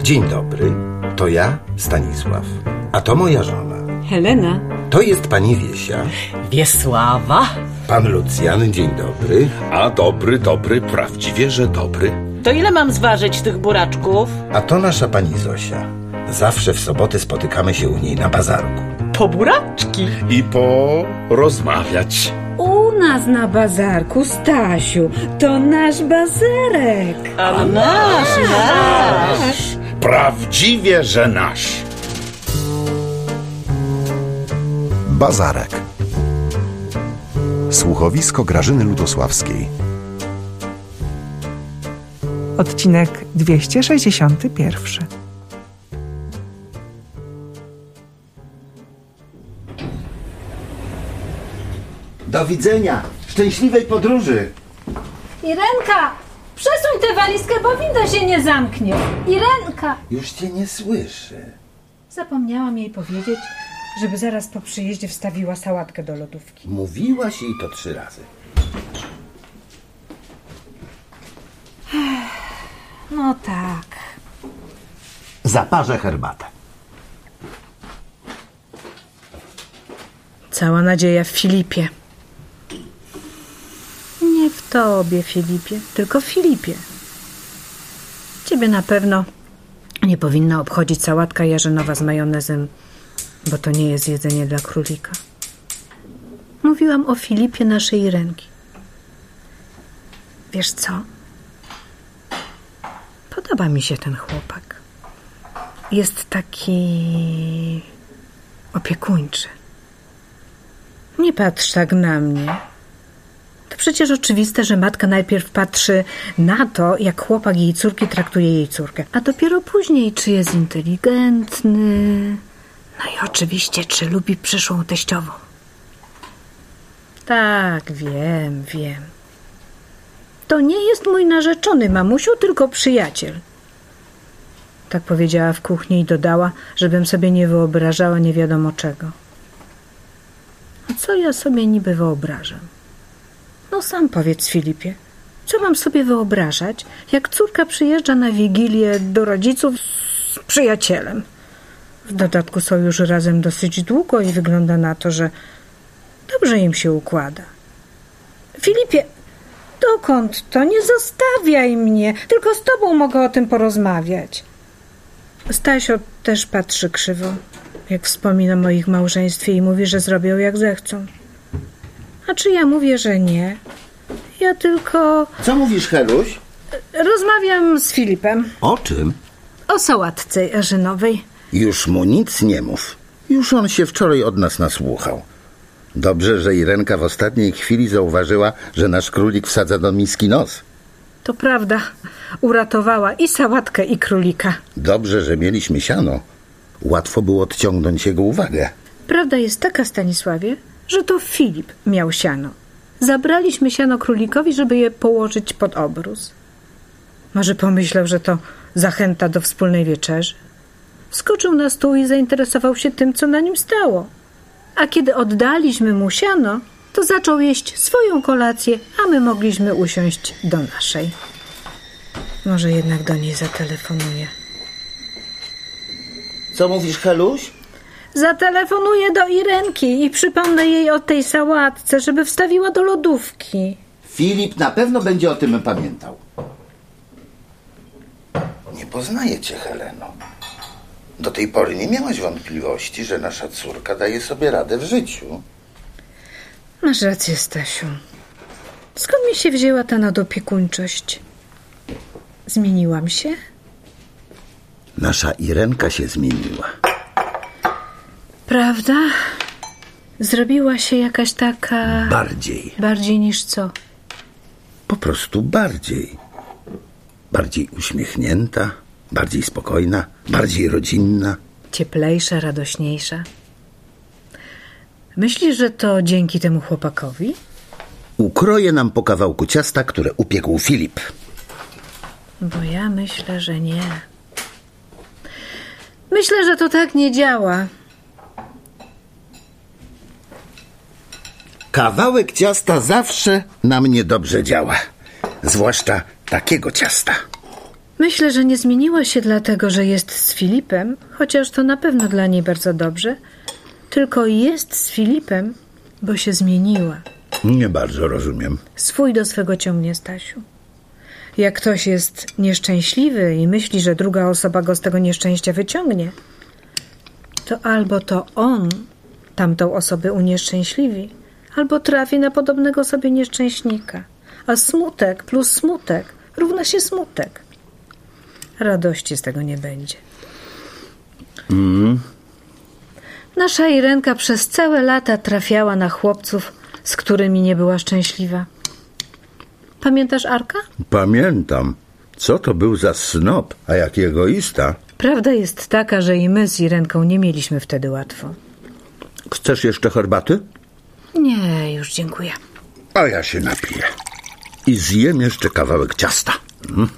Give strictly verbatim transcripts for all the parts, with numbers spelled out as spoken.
Dzień dobry, to ja, Stanisław, a to moja żona. Helena. To jest pani Wiesia. Wiesława. Pan Lucjan, dzień dobry. A dobry, dobry, prawdziwie, że dobry. To ile mam zważyć tych buraczków? A to nasza pani Zosia. Zawsze w soboty spotykamy się u niej na bazarku. Po buraczki. I porozmawiać. U nas na bazarku, Stasiu, to nasz bazarek. A, A nasz, nasz, nasz. Prawdziwie, że nasz. Bazarek. Słuchowisko Grażyny Ludosławskiej. Odcinek dwieście sześćdziesiąty pierwszy. Do widzenia. Szczęśliwej podróży. Irenka, przesuń tę walizkę, bo winda się nie zamknie. Irenka! Już cię nie słyszę. Zapomniałam jej powiedzieć, żeby zaraz po przyjeździe wstawiła sałatkę do lodówki. Mówiłaś jej to trzy razy. No tak. Zaparzę herbatę. Cała nadzieja w Filipie. Nie w tobie, Filipie, tylko w Filipie. Ciebie na pewno nie powinna obchodzić sałatka jarzynowa z majonezem, bo to nie jest jedzenie dla królika. Mówiłam o Filipie naszej Irenki. Wiesz co? Podoba mi się ten chłopak. Jest taki opiekuńczy. Nie patrz tak na mnie. To przecież oczywiste, że matka najpierw patrzy na to, jak chłopak jej córki traktuje jej córkę, a dopiero później, czy jest inteligentny, no i oczywiście, czy lubi przyszłą teściową. Tak, wiem, wiem. To nie jest mój narzeczony, mamusiu, tylko przyjaciel. Tak powiedziała w kuchni i dodała, żebym sobie nie wyobrażała nie wiadomo czego. A co ja sobie niby wyobrażam? No sam powiedz, Filipie, co mam sobie wyobrażać, jak córka przyjeżdża na Wigilię do rodziców z przyjacielem? W dodatku są już razem dosyć długo i wygląda na to, że dobrze im się układa. Filipie, dokąd to? Nie zostawiaj mnie, tylko z tobą mogę o tym porozmawiać. Stasio też patrzy krzywo, jak wspomina o ich małżeństwie i mówi, że zrobią jak zechcą. A czy ja mówię, że nie? Ja tylko... Co mówisz, Heluś? Rozmawiam z Filipem. O czym? O sałatce jarzynowej. Już mu nic nie mów. Już on się wczoraj od nas nasłuchał. Dobrze, że Irenka w ostatniej chwili zauważyła, że nasz królik wsadza do miski nos. To prawda. Uratowała i sałatkę, i królika. Dobrze, że mieliśmy siano. Łatwo było odciągnąć jego uwagę. Prawda jest taka, Stanisławie, że to Filip miał siano. Zabraliśmy siano królikowi, żeby je położyć pod obrus. Może pomyślał, że to zachęta do wspólnej wieczerzy. Skoczył na stół i zainteresował się tym, co na nim stało. A kiedy oddaliśmy mu siano, to zaczął jeść swoją kolację, a my mogliśmy usiąść do naszej. Może jednak do niej zatelefonuję. Co mówisz, Heluś? Zatelefonuję do Irenki i przypomnę jej o tej sałatce, żeby wstawiła do lodówki. Filip na pewno będzie o tym pamiętał. Nie poznaję cię, Heleno. Do tej pory nie miałaś wątpliwości, że nasza córka daje sobie radę w życiu. Masz rację, Stasiu. Skąd mi się wzięła ta nadopiekuńczość? Zmieniłam się? Nasza Irenka się zmieniła. Prawda? Zrobiła się jakaś taka... Bardziej. Bardziej niż co? Po prostu bardziej. Bardziej uśmiechnięta, bardziej spokojna, bardziej rodzinna. Cieplejsza, radośniejsza. Myślisz, że to dzięki temu chłopakowi? Ukroję nam po kawałku ciasta, które upiekł Filip. Bo ja myślę, że nie. Myślę, że to tak nie działa. Kawałek ciasta zawsze na mnie dobrze działa. Zwłaszcza takiego ciasta. Myślę, że nie zmieniła się dlatego, że jest z Filipem, chociaż to na pewno dla niej bardzo dobrze, tylko jest z Filipem, bo się zmieniła. Nie bardzo rozumiem. Swój do swego ciągnie, Stasiu. Jak ktoś jest nieszczęśliwy i myśli, że druga osoba go z tego nieszczęścia wyciągnie, to albo to on tamtą osobę unieszczęśliwi, albo trafi na podobnego sobie nieszczęśnika. A smutek plus smutek równa się smutek. Radości z tego nie będzie. Mm. Nasza Irenka przez całe lata trafiała na chłopców, z którymi nie była szczęśliwa. Pamiętasz Arka? Pamiętam. Co to był za snob, a jaki egoista. Prawda jest taka, że i my z Irenką nie mieliśmy wtedy łatwo. Chcesz jeszcze herbaty? Nie, już dziękuję. A ja się napiję. I zjem jeszcze kawałek ciasta. Mm.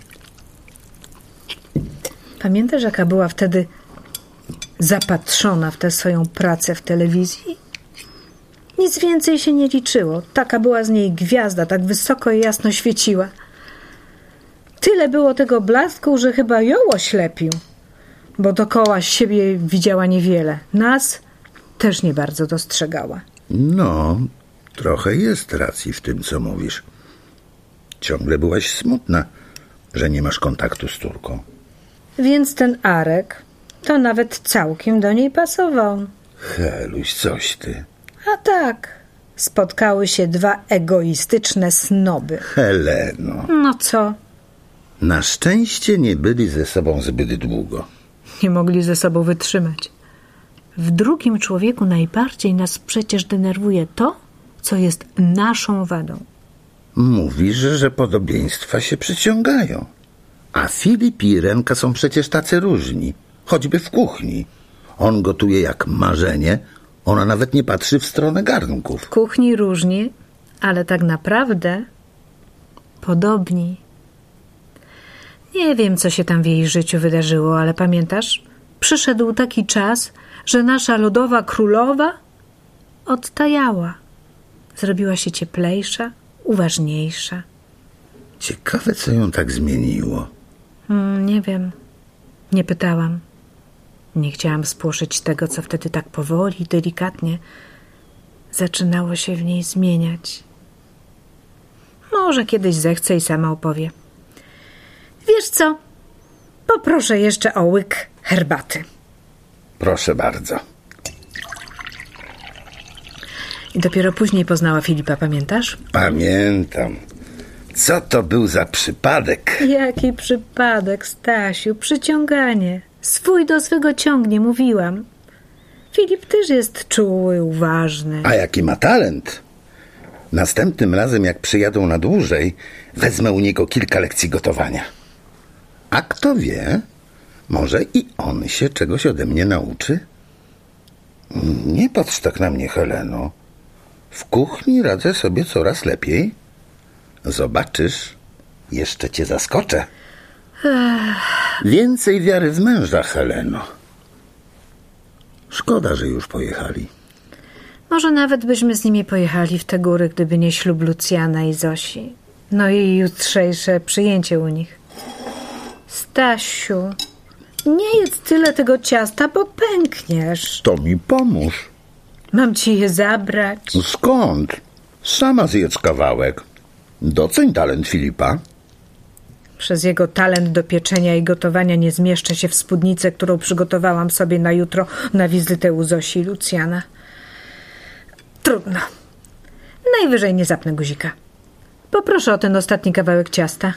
Pamiętasz, jaka była wtedy zapatrzona w tę swoją pracę w telewizji? Nic więcej się nie liczyło. Taka była z niej gwiazda, tak wysoko i jasno świeciła. Tyle było tego blasku, że chyba ją oślepił, bo dookoła siebie widziała niewiele. Nas też nie bardzo dostrzegała. No, trochę jest racji w tym, co mówisz. Ciągle byłaś smutna, że nie masz kontaktu z córką. Więc ten Arek to nawet całkiem do niej pasował. Heluś, coś ty. A tak, spotkały się dwa egoistyczne snoby. Heleno. No co? Na szczęście nie byli ze sobą zbyt długo. Nie mogli ze sobą wytrzymać. W drugim człowieku najbardziej nas przecież denerwuje to, co jest naszą wadą. Mówisz, że podobieństwa się przyciągają. A Filip i Irenka są przecież tacy różni. Choćby w kuchni. On gotuje jak marzenie, ona nawet nie patrzy w stronę garnków. W kuchni różni, ale tak naprawdę podobni. Nie wiem, co się tam w jej życiu wydarzyło, ale pamiętasz? Przyszedł taki czas, że nasza lodowa królowa odtajała. Zrobiła się cieplejsza, uważniejsza. Ciekawe, co ją tak zmieniło. Hmm, nie wiem. Nie pytałam. Nie chciałam spłoszyć tego, co wtedy tak powoli, delikatnie zaczynało się w niej zmieniać. Może kiedyś zechce i sama opowie. Wiesz co? Poproszę jeszcze o łyk herbaty. Proszę bardzo. I dopiero później poznała Filipa, pamiętasz? Pamiętam. Co to był za przypadek? Jaki przypadek, Stasiu, przyciąganie. Swój do swego ciągnie, mówiłam. Filip też jest czuły, uważny. A jaki ma talent? Następnym razem, jak przyjadą na dłużej, wezmę u niego kilka lekcji gotowania. A kto wie, może i on się czegoś ode mnie nauczy? Nie patrz tak na mnie, Heleno. W kuchni radzę sobie coraz lepiej. Zobaczysz, jeszcze cię zaskoczę. Więcej wiary w męża, Heleno. Szkoda, że już pojechali. Może nawet byśmy z nimi pojechali w te góry, gdyby nie ślub Lucjana i Zosi. No i jutrzejsze przyjęcie u nich. Stasiu, nie jedz tyle tego ciasta, bo pękniesz. To mi pomóż. Mam ci je zabrać. Skąd? Sama zjedz kawałek. Doceń talent Filipa. Przez jego talent do pieczenia i gotowania nie zmieszczę się w spódnicę, którą przygotowałam sobie na jutro na wizytę u Zosi i Lucjana. Trudno. Najwyżej nie zapnę guzika. Poproszę o ten ostatni kawałek ciasta.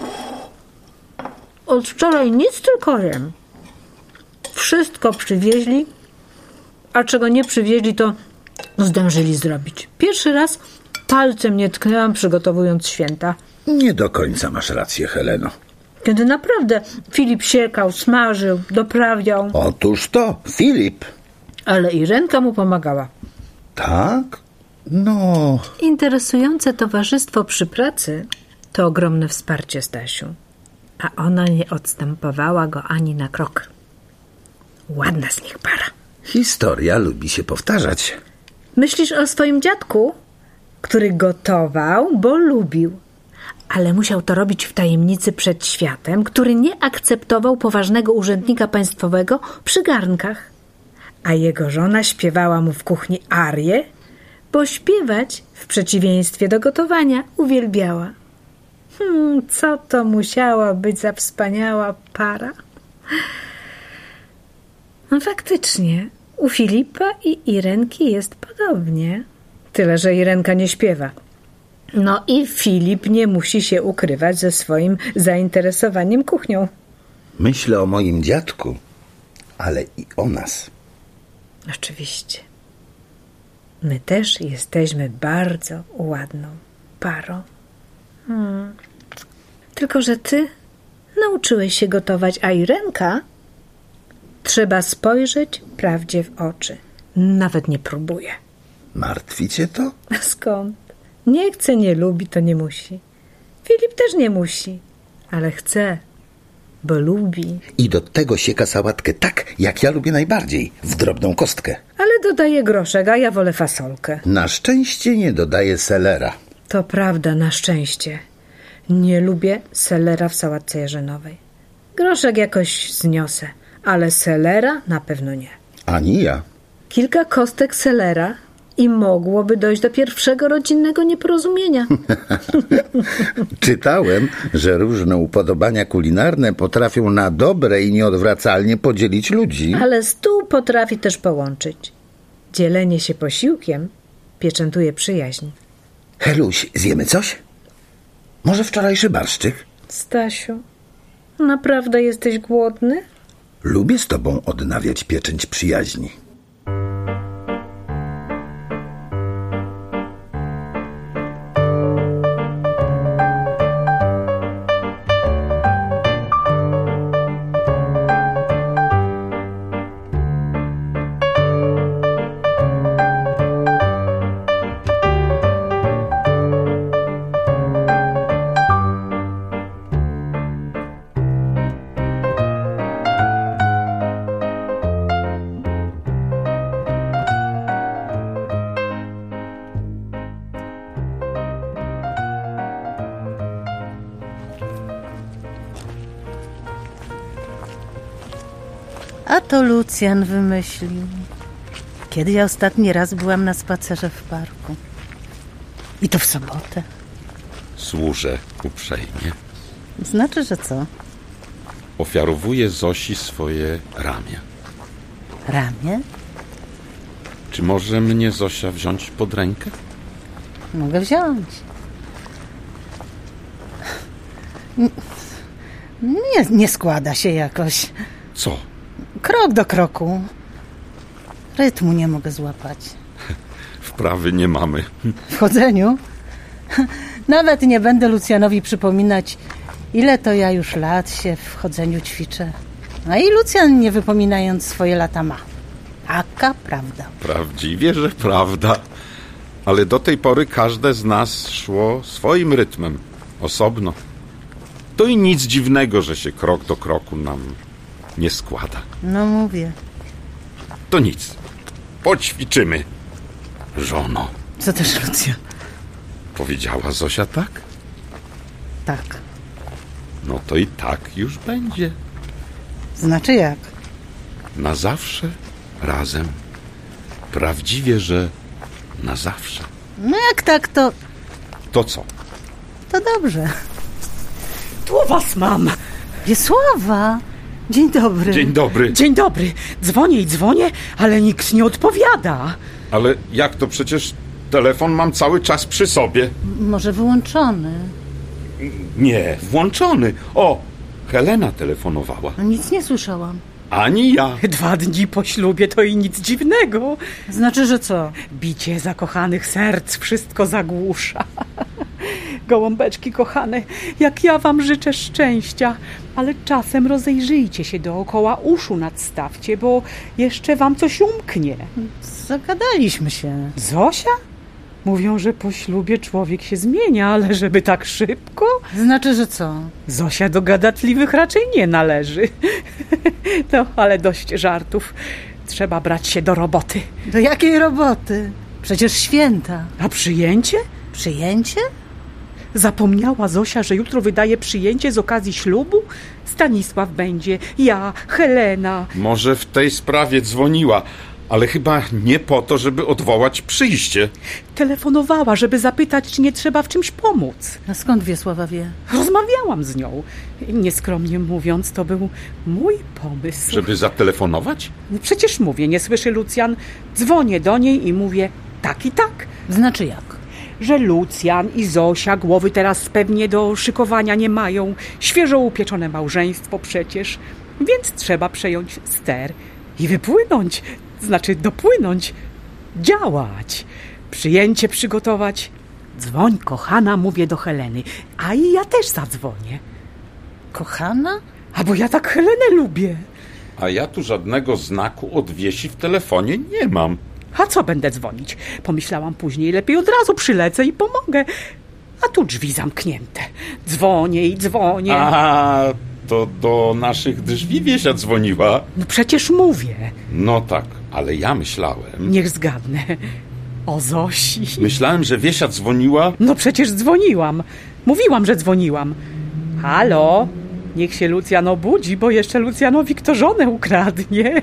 Od wczoraj nic, tylko jem. Wszystko przywieźli, a czego nie przywieźli, to zdążyli zrobić. Pierwszy raz palcem nie tknęłam, przygotowując święta. Nie do końca masz rację, Heleno. Kiedy naprawdę Filip siekał, smażył, doprawiał. Otóż to, Filip. Ale Irenka mu pomagała. Tak? No... Interesujące towarzystwo przy pracy to ogromne wsparcie, Stasiu. A ona nie odstępowała go ani na krok. Ładna z nich para. Historia lubi się powtarzać. Myślisz o swoim dziadku, który gotował, bo lubił, Ale musiał to robić w tajemnicy przed światem, który nie akceptował poważnego urzędnika państwowego przy garnkach. A jego żona śpiewała mu w kuchni arię, bo śpiewać, w przeciwieństwie do gotowania, uwielbiała. Hmm, co to musiała być za wspaniała para? No faktycznie, u Filipa i Irenki jest podobnie. Tyle, że Irenka nie śpiewa. No i Filip nie musi się ukrywać ze swoim zainteresowaniem kuchnią. Myślę o moim dziadku, ale i o nas. Oczywiście. My też jesteśmy bardzo ładną parą. Hmm. Tylko że ty nauczyłeś się gotować, a Irenka trzeba spojrzeć prawdzie w oczy. Nawet nie próbuje. Martwi cię to? A skąd? Nie chce, nie lubi, to nie musi. Filip też nie musi, ale chce, bo lubi. I do tego sieka sałatkę tak, jak ja lubię najbardziej, w drobną kostkę. Ale dodaje groszek, a ja wolę fasolkę. Na szczęście nie dodaję selera. To prawda, na szczęście. Nie lubię selera w sałatce jarzynowej. Groszek jakoś zniosę, ale selera na pewno nie. Ani ja. Kilka kostek selera i mogłoby dojść do pierwszego rodzinnego nieporozumienia. Czytałem, że różne upodobania kulinarne potrafią na dobre i nieodwracalnie podzielić ludzi. Ale stół potrafi też połączyć. Dzielenie się posiłkiem pieczętuje przyjaźń. Heluś, zjemy coś? Może wczorajszy barszczyk? Stasiu, naprawdę jesteś głodny? Lubię z tobą odnawiać pieczęć przyjaźni. A to Lucjan wymyślił. Kiedy ja ostatni raz byłam na spacerze w parku? I to w sobotę. Służę uprzejmie. Znaczy, że co? Ofiarowuję Zosi swoje ramię. Ramię? Czy może mnie Zosia wziąć pod rękę? Mogę wziąć. Nie, nie składa się jakoś. Co? Krok do kroku. Rytmu nie mogę złapać. Wprawy nie mamy. W chodzeniu? Nawet nie będę Lucjanowi przypominać, ile to ja już lat się w chodzeniu ćwiczę. A i Lucjan, nie wypominając, swoje lata ma. Taka prawda. Prawdziwie, że prawda. Ale do tej pory każde z nas szło swoim rytmem, osobno. To i nic dziwnego, że się krok do kroku nam nie składa. No mówię. To nic. Poćwiczymy, żono. Co też, Lucjan? Powiedziała Zosia tak? Tak. No to i tak już będzie. Znaczy jak? Na zawsze razem. Prawdziwie, że na zawsze. No jak tak, to... To co? To dobrze. Tu was mam. Wiesława! Dzień dobry. Dzień dobry. Dzień dobry. Dzwonię i dzwonię, ale nikt nie odpowiada. Ale jak to? Przecież telefon mam cały czas przy sobie. Może wyłączony? Nie, włączony. O, Helena telefonowała. No nic nie słyszałam. Ani ja. Dwa dni po ślubie to i nic dziwnego. Znaczy, że co? Bicie zakochanych serc wszystko zagłusza. Gołąbeczki kochane, jak ja wam życzę szczęścia, ale czasem rozejrzyjcie się dookoła, uszu nadstawcie, bo jeszcze wam coś umknie. Zagadaliśmy się. Zosia? Mówią, że po ślubie człowiek się zmienia, ale żeby tak szybko? Znaczy, że co? Zosia do gadatliwych raczej nie należy. No, ale dość żartów. Trzeba brać się do roboty. Do jakiej roboty? Przecież święta. A przyjęcie? Przyjęcie? Zapomniała Zosia, że jutro wydaje przyjęcie z okazji ślubu? Stanisław będzie, ja, Helena. Może w tej sprawie dzwoniła, ale chyba nie po to, żeby odwołać przyjście. Telefonowała, żeby zapytać, czy nie trzeba w czymś pomóc. A skąd Wiesława wie? Rozmawiałam z nią. Nieskromnie mówiąc, to był mój pomysł. Żeby zatelefonować? Przecież mówię, nie słyszy Lucjan. Dzwonię do niej i mówię tak i tak. Znaczy jak? Że Lucjan i Zosia głowy teraz pewnie do szykowania nie mają. Świeżo upieczone małżeństwo przecież. Więc trzeba przejąć ster i wypłynąć. Znaczy dopłynąć. Działać. Przyjęcie przygotować. Dzwoń, kochana, mówię do Heleny. A i ja też zadzwonię. Kochana? A bo ja tak Helenę lubię. A ja tu żadnego znaku odwiesi w telefonie nie mam. A co będę dzwonić? Pomyślałam później, lepiej od razu przylecę i pomogę. A tu drzwi zamknięte. Dzwonię i dzwonię. A, to do naszych drzwi Wiesia dzwoniła. No przecież mówię. No tak, ale ja myślałem... Niech zgadnę. O Zosi. Myślałem, że Wiesia dzwoniła... No przecież dzwoniłam. Mówiłam, że dzwoniłam. Halo? Niech się Lucjan obudzi, bo jeszcze Lucjanowi kto żonę ukradnie.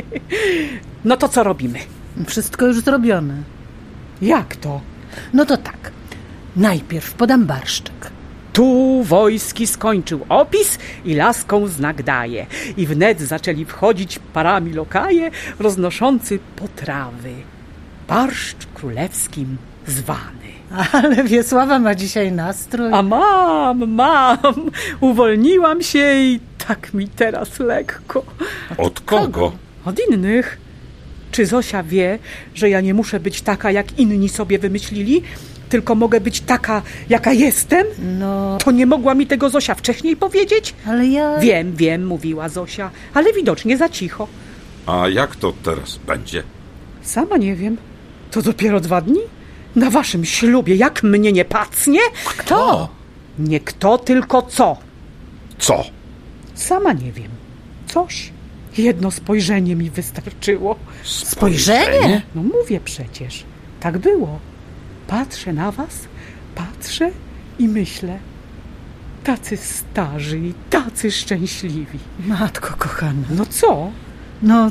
No to co robimy? Wszystko już zrobione. Jak to? No to tak. Najpierw podam barszczyk. Tu Wojski skończył opis i laską znak daje. I wnet zaczęli wchodzić parami lokaje, roznoszący potrawy. Barszcz królewskim zwany. Ale Wiesława ma dzisiaj nastrój. A mam, mam. Uwolniłam się i tak mi teraz lekko. Od kogo? Od innych. Czy Zosia wie, że ja nie muszę być taka, jak inni sobie wymyślili, tylko mogę być taka, jaka jestem? No... To nie mogła mi tego Zosia wcześniej powiedzieć? Ale ja... Wiem, wiem, mówiła Zosia, ale widocznie za cicho. A jak to teraz będzie? Sama nie wiem. To dopiero dwa dni? Na waszym ślubie, jak mnie nie pacnie? Kto? Nie kto, tylko co. Co? Sama nie wiem. Coś. Jedno spojrzenie mi wystarczyło. Spojrzenie? No mówię przecież. Tak było. Patrzę na was, patrzę i myślę. Tacy starzy i tacy szczęśliwi. Matko kochana. No co? No,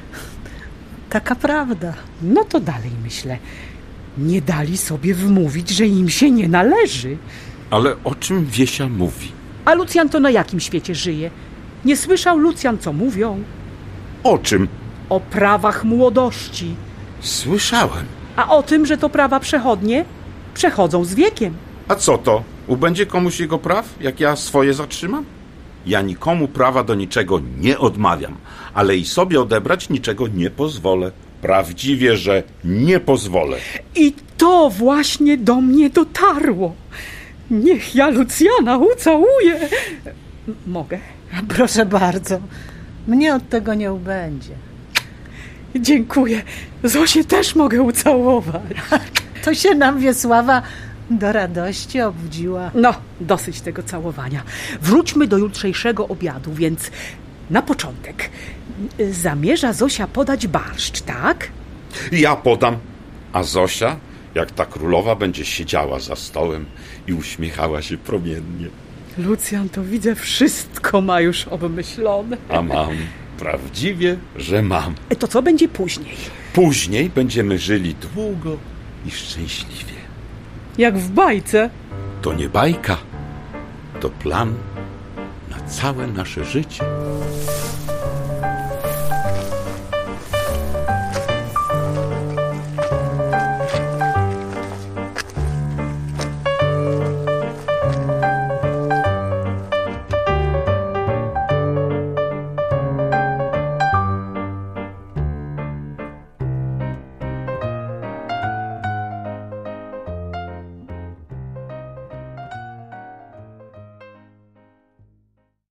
taka prawda. No to dalej myślę. Nie dali sobie wmówić, że im się nie należy. Ale o czym Wiesia mówi? A Lucjan to na jakim świecie żyje? Nie słyszał Lucjan, co mówią? O czym? O prawach młodości. Słyszałem. A o tym, że to prawa przechodnie przechodzą z wiekiem. A co to? Ubędzie komuś jego praw, jak ja swoje zatrzymam? Ja nikomu prawa do niczego nie odmawiam, ale i sobie odebrać niczego nie pozwolę. Prawdziwie, że nie pozwolę. I to właśnie do mnie dotarło. Niech ja Lucjana ucałuję. M- mogę? Proszę bardzo. Mnie od tego nie ubędzie. Dziękuję. Zosię też mogę ucałować. To się nam Wiesława do radości obudziła. No, dosyć tego całowania. Wróćmy do jutrzejszego obiadu, więc na początek. Zamierza Zosia podać barszcz, tak? Ja podam. A Zosia, jak ta królowa, będzie siedziała za stołem i uśmiechała się promiennie. Lucjan, to widzę, wszystko ma już obmyślone. A mam. Prawdziwie, że mam. To co będzie później? Później będziemy żyli długo i szczęśliwie. Jak w bajce. To nie bajka, to plan na całe nasze życie.